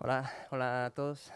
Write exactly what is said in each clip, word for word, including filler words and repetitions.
Hola, hola a todos.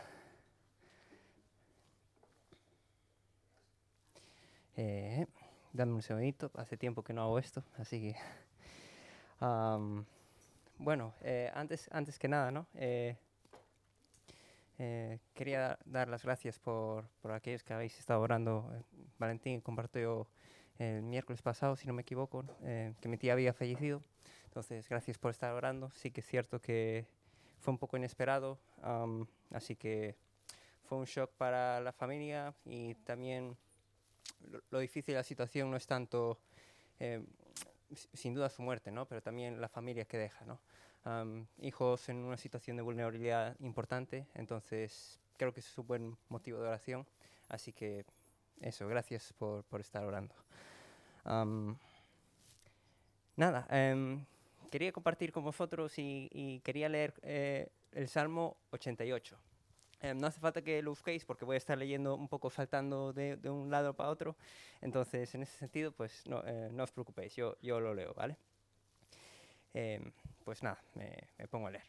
Eh, dame un segundito, hace tiempo que no hago esto, así que... am, bueno, eh, antes, antes que nada, ¿no? Eh, eh, quería dar las gracias por, por aquellos que habéis estado orando. Eh, Valentín compartió el miércoles pasado, si no me equivoco, ¿no? eh, que mi tía había fallecido. Entonces, gracias por estar orando. Sí que es cierto que fue un poco inesperado, am, así que fue un shock para la familia y también lo, lo difícil de la situación no es tanto, eh, sin duda su muerte, ¿no? Pero también la familia que deja, ¿no? Um, hijos en una situación de vulnerabilidad importante, entonces creo que es un buen motivo de oración. Así que eso, gracias por, por estar orando. Um, nada, um, quería compartir con vosotros y, y quería leer eh, el Salmo ochenta y ocho. Eh, no hace falta que lo busquéis porque voy a estar leyendo un poco saltando de, de un lado para otro. Entonces, en ese sentido, pues no, eh, no os preocupéis, yo, yo lo leo, ¿vale? Eh, pues nada, me, me pongo a leer.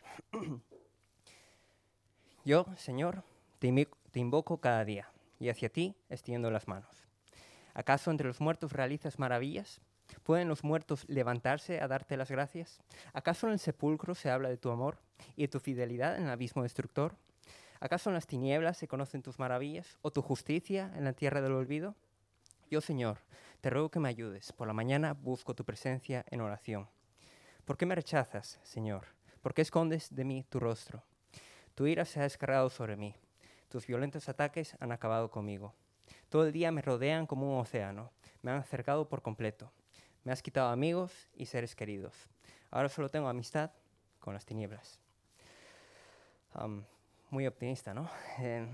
Yo, Señor, te, invi- te invoco cada día y hacia ti extiendo las manos. ¿Acaso entre los muertos realizas maravillas? ¿Pueden los muertos levantarse a darte las gracias? ¿Acaso en el sepulcro se habla de tu amor y de tu fidelidad en el abismo destructor? ¿Acaso en las tinieblas se conocen tus maravillas o tu justicia en la tierra del olvido? Yo, Señor, te ruego que me ayudes. Por la mañana busco tu presencia en oración. ¿Por qué me rechazas, Señor? ¿Por qué escondes de mí tu rostro? Tu ira se ha descargado sobre mí. Tus violentos ataques han acabado conmigo. Todo el día me rodean como un océano. Me han cercado por completo. Me has quitado amigos y seres queridos. Ahora solo tengo amistad con las tinieblas. Um, muy optimista, ¿no? Eh,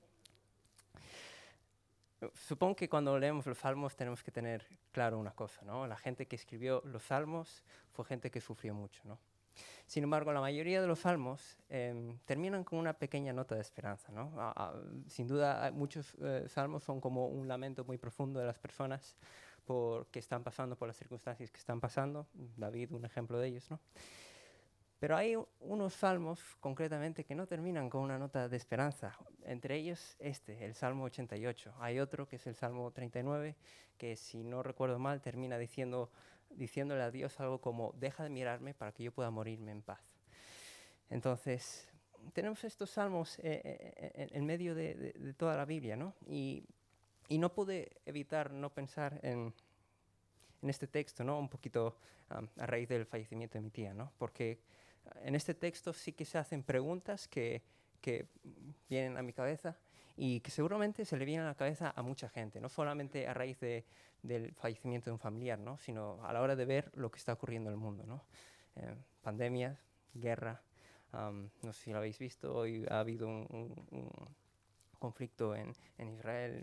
Supongo que cuando leemos los salmos tenemos que tener claro una cosa, ¿no? La gente que escribió los salmos fue gente que sufrió mucho, ¿no? Sin embargo, la mayoría de los salmos eh, terminan con una pequeña nota de esperanza, ¿no? A, a, sin duda, muchos eh, salmos son como un lamento muy profundo de las personas por, que están pasando por las circunstancias que están pasando. David, un ejemplo de ellos, ¿no? Pero hay unos salmos concretamente que no terminan con una nota de esperanza. Entre ellos este, el Salmo ochenta y ocho. Hay otro que es el Salmo treinta y nueve, que si no recuerdo mal termina diciendo, diciéndole a Dios algo como, deja de mirarme para que yo pueda morirme en paz. Entonces, tenemos estos salmos eh, eh, en medio de, de, de toda la Biblia, ¿no? Y, y no pude evitar no pensar en, en este texto, ¿no? Un poquito um, a raíz del fallecimiento de mi tía, ¿no? Porque en este texto sí que se hacen preguntas que, que vienen a mi cabeza y que seguramente se le vienen a la cabeza a mucha gente, no solamente a raíz de, del fallecimiento de un familiar, ¿no? Sino a la hora de ver lo que está ocurriendo en el mundo, ¿no? Eh, pandemias, guerra, um, no sé si lo habéis visto, hoy ha habido un, un, un conflicto en, en Israel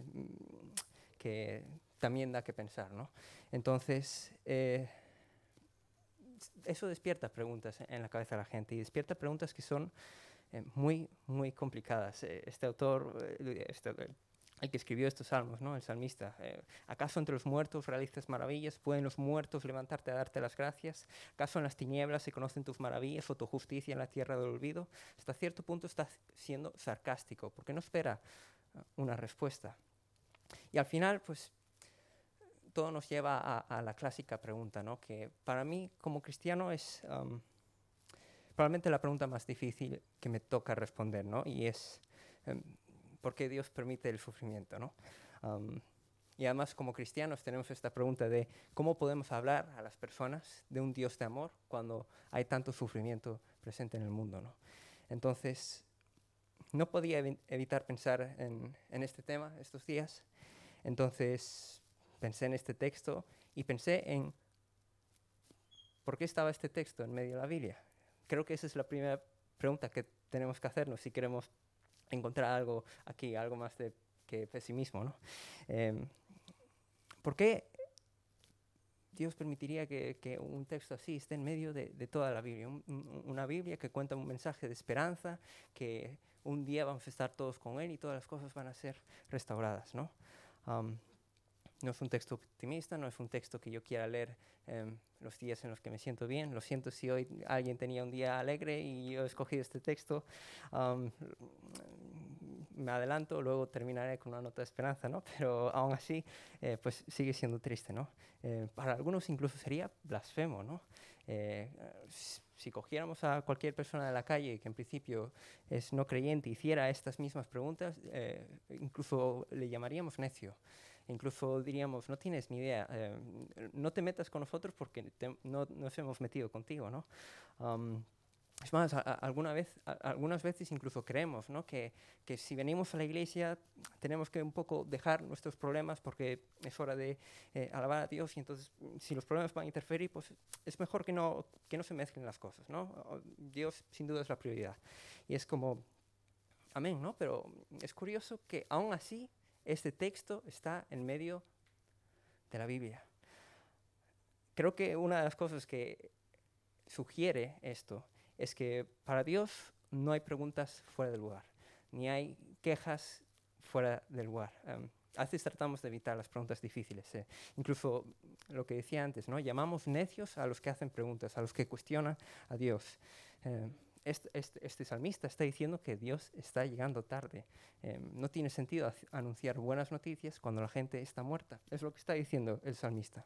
que también da que pensar, ¿no? Entonces, eh, eso despierta preguntas en la cabeza de la gente y despierta preguntas que son eh, muy, muy complicadas. Eh, este autor, eh, este, el que escribió estos salmos, ¿no? El salmista, eh, ¿acaso entre los muertos realizas maravillas? ¿Pueden los muertos levantarte a darte las gracias? ¿Acaso en las tinieblas se conocen tus maravillas o tu justicia en la tierra del olvido? Hasta cierto punto está siendo sarcástico porque no espera uh, una respuesta. Y al final, pues, todo nos lleva a, a la clásica pregunta, ¿no? Que para mí, como cristiano, es um, probablemente la pregunta más difícil que me toca responder, ¿no? Y es, um, ¿por qué Dios permite el sufrimiento, ¿no? Um, y además, como cristianos, tenemos esta pregunta de cómo podemos hablar a las personas de un Dios de amor cuando hay tanto sufrimiento presente en el mundo, ¿no? Entonces, no podía evi- evitar pensar en, en este tema estos días. Entonces, pensé en este texto y pensé en por qué estaba este texto en medio de la Biblia. Creo que esa es la primera pregunta que tenemos que hacernos si queremos encontrar algo aquí, algo más de que pesimismo, ¿no? Eh, ¿Por qué Dios permitiría que, que un texto así esté en medio de, de toda la Biblia? Un, un, una Biblia que cuenta un mensaje de esperanza, que un día vamos a estar todos con Él y todas las cosas van a ser restauradas, ¿no? Um, No es un texto optimista, no es un texto que yo quiera leer eh, los días en los que me siento bien. Lo siento si hoy alguien tenía un día alegre y yo he escogido este texto. Um, me adelanto, luego terminaré con una nota de esperanza, ¿no? Pero aún así, eh, pues sigue siendo triste, ¿no? Eh, para algunos incluso sería blasfemo, ¿no? Eh, si cogiéramos a cualquier persona de la calle que en principio es no creyente y hiciera estas mismas preguntas, eh, incluso le llamaríamos necio. Incluso diríamos, no tienes ni idea, eh, no te metas con nosotros porque te, no nos hemos metido contigo, ¿no? Um, es más, a, a, alguna vez, a, algunas veces incluso creemos, ¿no? que, que si venimos a la iglesia tenemos que un poco dejar nuestros problemas porque es hora de eh, alabar a Dios y entonces si los problemas van a interferir, pues es mejor que no, que no se mezclen las cosas, ¿no? Dios sin duda es la prioridad. Y es como, amén, ¿no? Pero es curioso que aún así este texto está en medio de la Biblia. Creo que una de las cosas que sugiere esto es que para Dios no hay preguntas fuera del lugar, ni hay quejas fuera del lugar. Um, a veces tratamos de evitar las preguntas difíciles. Eh. Incluso lo que decía antes, ¿no? Llamamos necios a los que hacen preguntas, a los que cuestionan a Dios. Eh, este, este, este salmista está diciendo que Dios está llegando tarde. Eh, no tiene sentido anunciar buenas noticias cuando la gente está muerta. Es lo que está diciendo el salmista.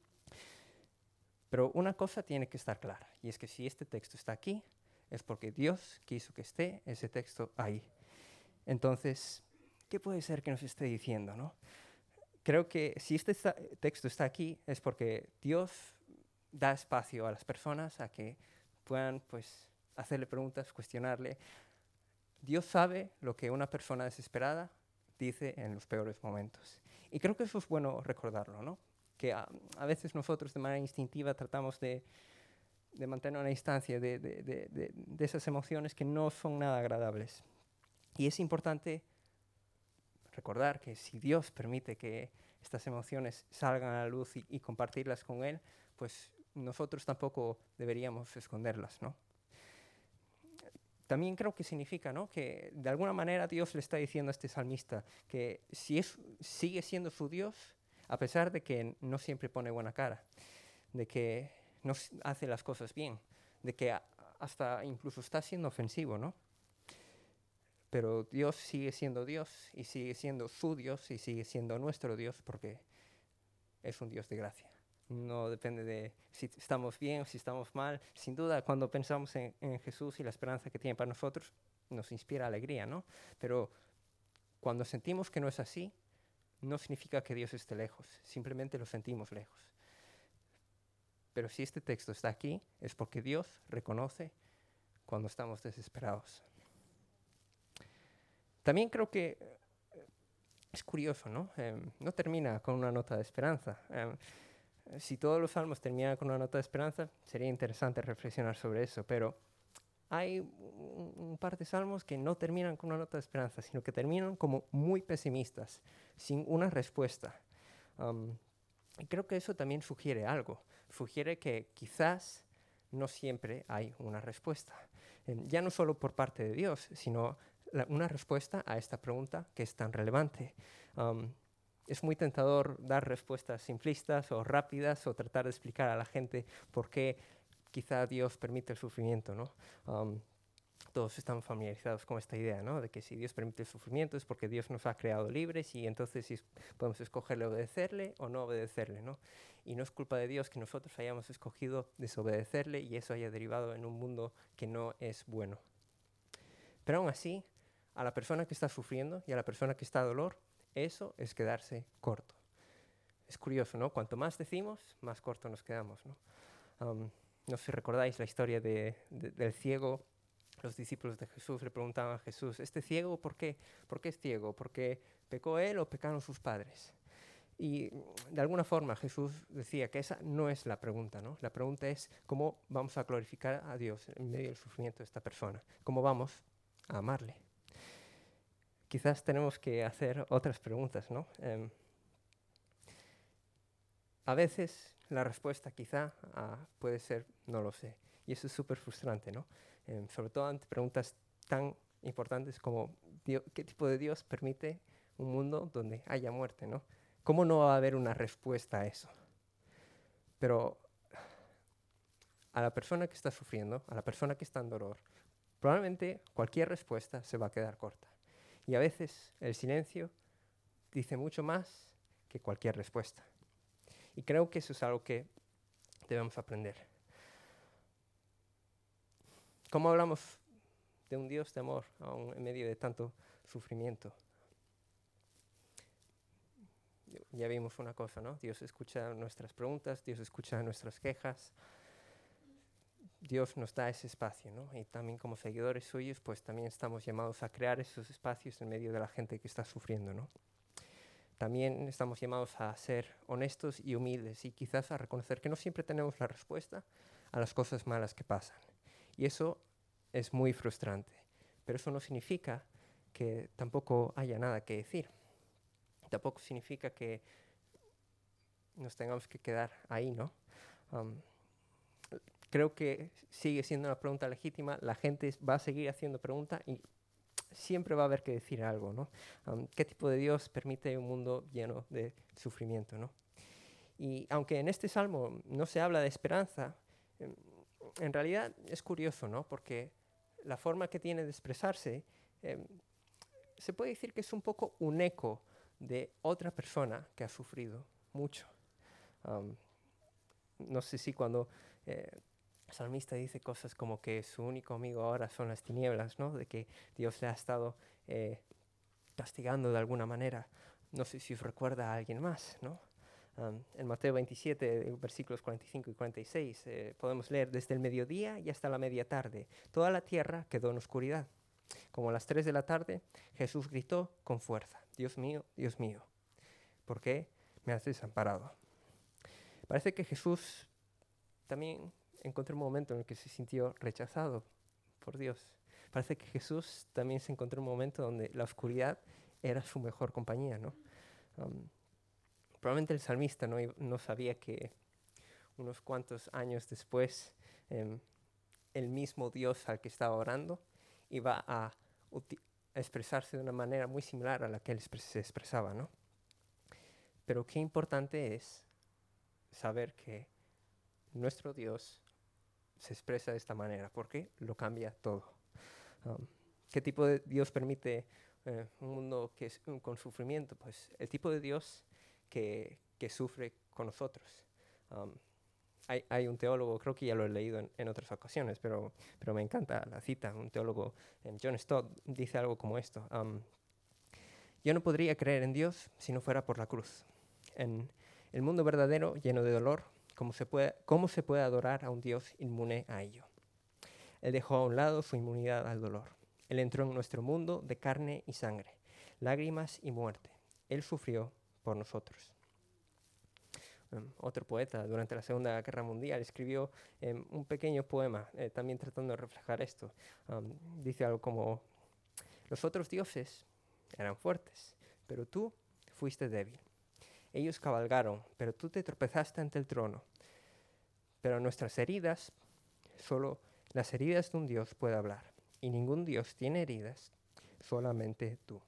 Pero una cosa tiene que estar clara, y es que si este texto está aquí, es porque Dios quiso que esté ese texto ahí. Entonces, ¿qué puede ser que nos esté diciendo, no? Creo que si este está, texto está aquí, es porque Dios da espacio a las personas a que puedan, pues, hacerle preguntas, cuestionarle. Dios sabe lo que una persona desesperada dice en los peores momentos. Y creo que eso es bueno recordarlo, ¿no? Que a, a veces nosotros de manera instintiva tratamos de, de mantener una distancia de, de, de, de, de esas emociones que no son nada agradables. Y es importante recordar que si Dios permite que estas emociones salgan a la luz y, y compartirlas con Él, pues nosotros tampoco deberíamos esconderlas, ¿no? También creo que significa, ¿no?, que de alguna manera Dios le está diciendo a este salmista que si es, sigue siendo su Dios, a pesar de que no siempre pone buena cara, de que no hace las cosas bien, de que hasta incluso está siendo ofensivo, ¿no? Pero Dios sigue siendo Dios y sigue siendo su Dios y sigue siendo nuestro Dios porque es un Dios de gracia. No depende de si estamos bien o si estamos mal. Sin duda, cuando pensamos en, en Jesús y la esperanza que tiene para nosotros, nos inspira alegría, ¿no? Pero cuando sentimos que no es así, no significa que Dios esté lejos, simplemente lo sentimos lejos. Pero si este texto está aquí, es porque Dios reconoce cuando estamos desesperados. También creo que es curioso, ¿no? Eh, no termina con una nota de esperanza. Eh, si todos los salmos terminan con una nota de esperanza, sería interesante reflexionar sobre eso, pero hay un, un par de salmos que no terminan con una nota de esperanza, sino que terminan como muy pesimistas, sin una respuesta. Um, y creo que eso también sugiere algo. Sugiere que quizás no siempre hay una respuesta. Eh, ya no solo por parte de Dios, sino la, una respuesta a esta pregunta que es tan relevante. Um, es muy tentador dar respuestas simplistas o rápidas o tratar de explicar a la gente por qué quizá Dios permite el sufrimiento, ¿no? Um, todos estamos familiarizados con esta idea, ¿no?, de que si Dios permite el sufrimiento es porque Dios nos ha creado libres y entonces si podemos escogerle obedecerle o no obedecerle, ¿no? Y no es culpa de Dios que nosotros hayamos escogido desobedecerle y eso haya derivado en un mundo que no es bueno. Pero aún así, a la persona que está sufriendo y a la persona que está en dolor, eso es quedarse corto. Es curioso, ¿no? Cuanto más decimos, más corto nos quedamos, ¿no? Um, no sé si recordáis la historia de, de, del ciego. Los discípulos de Jesús le preguntaban a Jesús, ¿este ciego por qué? ¿Por qué es ciego? ¿Porque pecó él o pecaron sus padres? Y de alguna forma Jesús decía que esa no es la pregunta, ¿no? La pregunta es cómo vamos a glorificar a Dios en medio del sufrimiento de esta persona. ¿Cómo vamos a amarle? Quizás tenemos que hacer otras preguntas, ¿no? Eh, a veces la respuesta quizá uh, puede ser no lo sé. Y eso es súper frustrante, ¿no? Eh, sobre todo ante preguntas tan importantes como Dios, ¿qué tipo de Dios permite un mundo donde haya muerte, ¿no? ¿Cómo no va a haber una respuesta a eso? Pero a la persona que está sufriendo, a la persona que está en dolor, probablemente cualquier respuesta se va a quedar corta. Y a veces el silencio dice mucho más que cualquier respuesta. Y creo que eso es algo que debemos aprender. ¿Cómo hablamos de un Dios de amor aún en medio de tanto sufrimiento? Ya vimos una cosa, ¿no? Dios escucha nuestras preguntas, Dios escucha nuestras quejas, Dios nos da ese espacio, ¿no? Y también como seguidores suyos, pues también estamos llamados a crear esos espacios en medio de la gente que está sufriendo, ¿no? También estamos llamados a ser honestos y humildes y quizás a reconocer que no siempre tenemos la respuesta a las cosas malas que pasan. Y eso es muy frustrante, pero eso no significa que tampoco haya nada que decir. Tampoco significa que nos tengamos que quedar ahí, ¿no? Um, creo que sigue siendo una pregunta legítima, la gente va a seguir haciendo preguntas y siempre va a haber que decir algo, ¿no? Um, ¿Qué tipo de Dios permite un mundo lleno de sufrimiento, ¿no? Y aunque en este salmo no se habla de esperanza, en, en realidad es curioso, ¿no? Porque la forma que tiene de expresarse, eh, se puede decir que es un poco un eco de otra persona que ha sufrido mucho. Um, no sé si cuando eh, el salmista dice cosas como que su único amigo ahora son las tinieblas, ¿no? De que Dios le ha estado eh, castigando de alguna manera. No sé si os recuerda a alguien más, ¿no? Um, en Mateo veintisiete, versículos cuarenta y cinco y cuarenta y seis, eh, podemos leer: desde el mediodía y hasta la media tarde, toda la tierra quedó en oscuridad. Como a las tres de la tarde, Jesús gritó con fuerza: Dios mío, Dios mío, ¿por qué me has desamparado? Parece que Jesús también encontró un momento en el que se sintió rechazado por Dios. Parece que Jesús también se encontró un momento donde la oscuridad era su mejor compañía, ¿no? Um, probablemente el salmista no, no sabía que unos cuantos años después eh, el mismo Dios al que estaba orando iba a, a expresarse de una manera muy similar a la que él se expresaba, ¿no? Pero qué importante es saber que nuestro Dios se expresa de esta manera, porque lo cambia todo. Um, ¿Qué tipo de Dios permite eh, un mundo que es, um, con sufrimiento? Pues el tipo de Dios que, que sufre con nosotros. Um, hay, hay un teólogo, creo que ya lo he leído en, en otras ocasiones, pero, pero me encanta la cita. Un teólogo, um, John Stott, dice algo como esto: um, yo no podría creer en Dios si no fuera por la cruz. En el mundo verdadero, lleno de dolor, ¿cómo se puede, cómo se puede adorar a un Dios inmune a ello? Él dejó a un lado su inmunidad al dolor. Él entró en nuestro mundo de carne y sangre, lágrimas y muerte. Él sufrió por nosotros. Um, otro poeta durante la Segunda Guerra Mundial escribió um, un pequeño poema, eh, también tratando de reflejar esto. Um, dice algo como: los otros dioses eran fuertes, pero tú fuiste débil. Ellos cabalgaron, pero tú te tropezaste ante el trono. Pero nuestras heridas, solo las heridas de un Dios puede hablar. Y ningún Dios tiene heridas, solamente tú.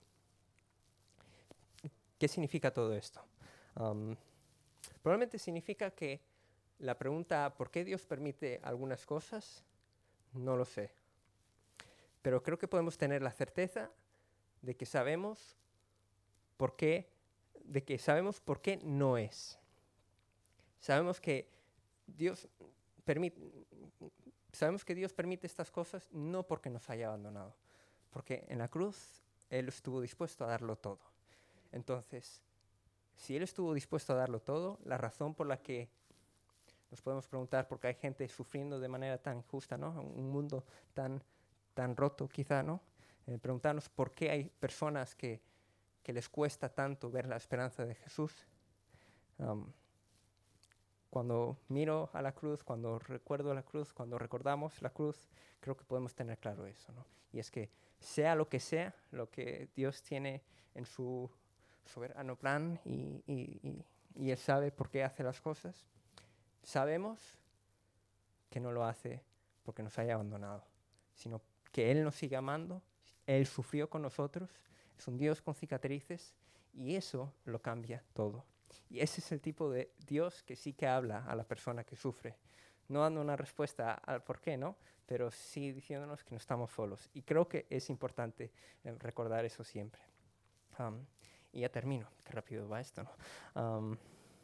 ¿Qué significa todo esto? Um, probablemente significa que la pregunta ¿por qué Dios permite algunas cosas? No lo sé. Pero creo que podemos tener la certeza de que sabemos por qué, de que sabemos por qué no es. Sabemos que Dios permite, sabemos que Dios permite estas cosas no porque nos haya abandonado, porque en la cruz Él estuvo dispuesto a darlo todo. Entonces, si Él estuvo dispuesto a darlo todo, la razón por la que nos podemos preguntar por qué hay gente sufriendo de manera tan injusta, ¿no? Un mundo tan, tan roto quizá, ¿no? Eh, preguntarnos por qué hay personas que, que les cuesta tanto ver la esperanza de Jesús. Um, Cuando miro a la cruz, cuando recuerdo la cruz, cuando recordamos la cruz, creo que podemos tener claro eso, ¿no? Y es que sea lo que sea, lo que Dios tiene en su soberano plan y, y, y, y Él sabe por qué hace las cosas, sabemos que no lo hace porque nos haya abandonado, sino que Él nos sigue amando, Él sufrió con nosotros, es un Dios con cicatrices Y eso lo cambia todo. Y ese es el tipo de Dios que sí que habla a la persona que sufre. No dando una respuesta al por qué, ¿no? Pero sí diciéndonos que no estamos solos. Y creo que es importante eh, recordar eso siempre. Um, y ya termino. Qué rápido va esto, ¿no? Um,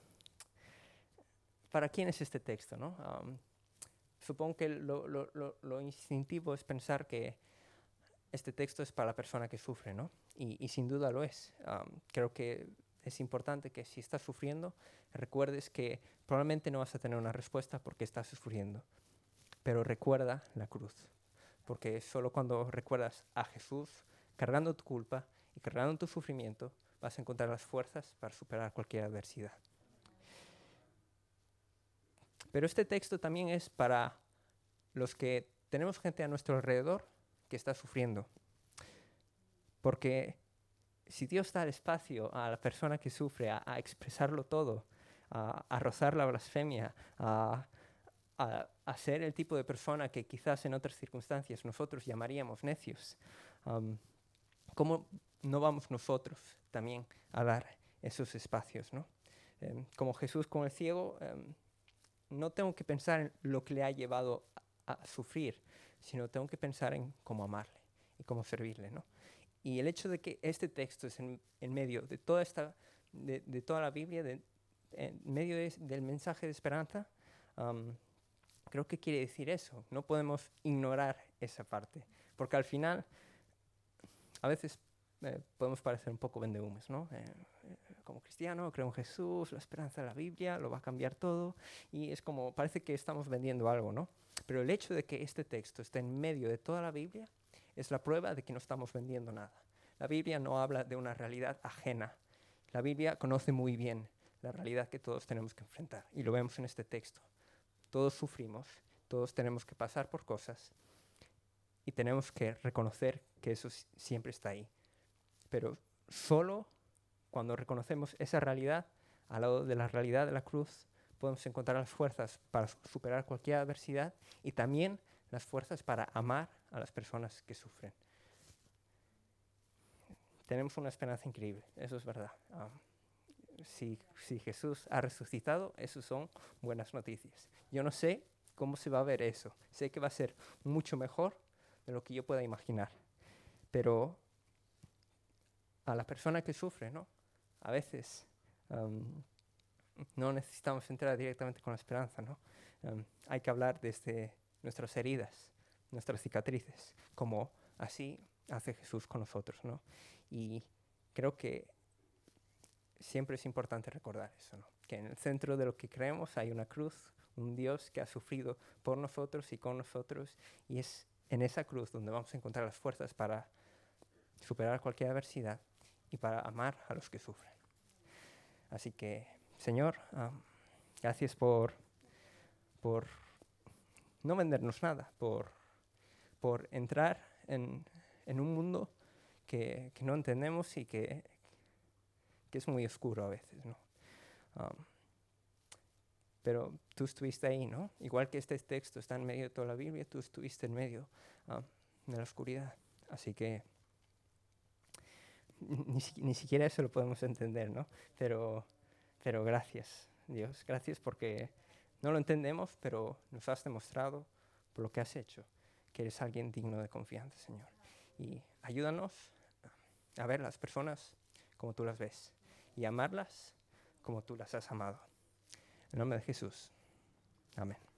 ¿Para quién es este texto, no? Um, supongo que lo, lo, lo, lo instintivo es pensar que este texto es para la persona que sufre, ¿no? Y, y sin duda lo es. Um, creo que es importante que si estás sufriendo, recuerdes que probablemente no vas a tener una respuesta porque estás sufriendo. Pero recuerda la cruz, porque solo cuando recuerdas a Jesús cargando tu culpa y cargando tu sufrimiento, vas a encontrar las fuerzas para superar cualquier adversidad. Pero este texto también es para los que tenemos gente a nuestro alrededor que está sufriendo. Porque si Dios da el espacio a la persona que sufre a, a expresarlo todo, a, a rozar la blasfemia, a, a, a ser el tipo de persona que quizás en otras circunstancias nosotros llamaríamos necios, um, ¿cómo no vamos nosotros también a dar esos espacios, ¿no? Um, como Jesús con el ciego, um, no tengo que pensar en lo que le ha llevado a, a sufrir, sino tengo que pensar en cómo amarle y cómo servirle, ¿no? Y el hecho de que este texto es en, en medio de toda, esta, de, de toda la Biblia, de, en medio de, del mensaje de esperanza, um, creo que quiere decir eso. No podemos ignorar esa parte, porque al final a veces eh, podemos parecer un poco vendehumos, ¿no? Eh, eh, como cristiano, creo en Jesús, la esperanza de la Biblia, lo va a cambiar todo, y es como, parece que estamos vendiendo algo, ¿no? Pero el hecho de que este texto esté en medio de toda la Biblia es la prueba de que no estamos vendiendo nada. La Biblia no habla de una realidad ajena. La Biblia conoce muy bien la realidad que todos tenemos que enfrentar, y lo vemos en este texto. Todos sufrimos, todos tenemos que pasar por cosas, y tenemos que reconocer que eso siempre está ahí. Pero solo cuando reconocemos esa realidad, al lado de la realidad de la cruz, podemos encontrar las fuerzas para superar cualquier adversidad y también las fuerzas para amar a las personas que sufren. Tenemos una esperanza increíble, eso es verdad. Um, si, si Jesús ha resucitado, eso son buenas noticias. Yo no sé cómo se va a ver eso. Sé que va a ser mucho mejor de lo que yo pueda imaginar. Pero a la persona que sufre, ¿no? A veces um, no necesitamos entrar directamente con la esperanza, ¿no? Um, hay que hablar desde nuestras heridas, nuestras cicatrices, como así hace Jesús con nosotros, ¿no? Y creo que siempre es importante recordar eso, ¿no? Que en el centro de lo que creemos hay una cruz, un Dios que ha sufrido por nosotros y con nosotros, y es en esa cruz donde vamos a encontrar las fuerzas para superar cualquier adversidad y para amar a los que sufren. Así que, Señor, um, gracias por, por no vendernos nada, por, por entrar en, en un mundo que, que no entendemos y que, que es muy oscuro a veces, ¿no? Um, pero tú estuviste ahí, ¿no? Igual que este texto está en medio de toda la Biblia, tú estuviste en medio um, de la oscuridad. Así que ni, ni siquiera eso lo podemos entender, ¿no? Pero, pero gracias, Dios, gracias porque no lo entendemos, pero nos has demostrado por lo que has hecho que eres alguien digno de confianza, Señor. Y ayúdanos a ver las personas como tú las ves y amarlas como tú las has amado. En nombre de Jesús. Amén.